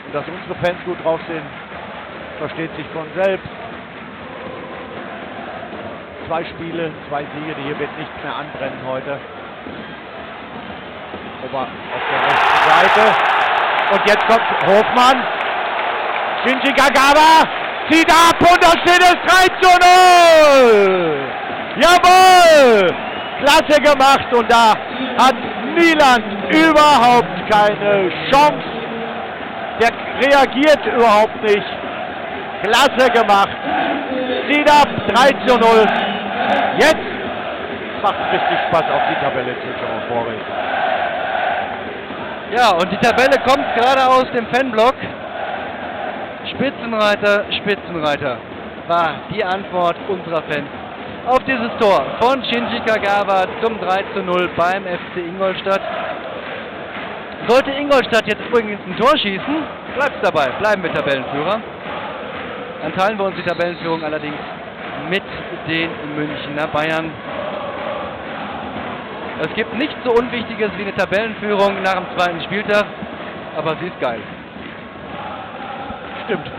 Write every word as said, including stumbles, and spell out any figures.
Dass unsere Fans gut drauf sind, versteht sich von selbst. Zwei Spiele, zwei Siege, hier wird nichts mehr anbrennen heute. Ober auf der rechten Seite. Und jetzt kommt Hofmann. Shinji Kagawa zieht ab und da steht es drei zu null. Jawohl! Klasse gemacht und da hat Nieland überhaupt keine Chance. Der reagiert überhaupt nicht. Klasse gemacht. Zieht ab, drei zu null. Jetzt macht es richtig Spaß, auf die Tabelle zu schauen, Boris. Ja, und die Tabelle kommt gerade aus dem Fanblock. Spitzenreiter, Spitzenreiter war die Antwort unserer Fans auf dieses Tor von Shinji Kagawa zum drei zu null beim F C Ingolstadt. Sollte Ingolstadt jetzt übrigens ein Tor schießen, bleibt es dabei, bleiben wir Tabellenführer. Dann teilen wir uns die Tabellenführung allerdings mit den Münchner Bayern. Es gibt nichts so Unwichtiges wie eine Tabellenführung nach dem zweiten Spieltag, aber sie ist geil. Stimmt.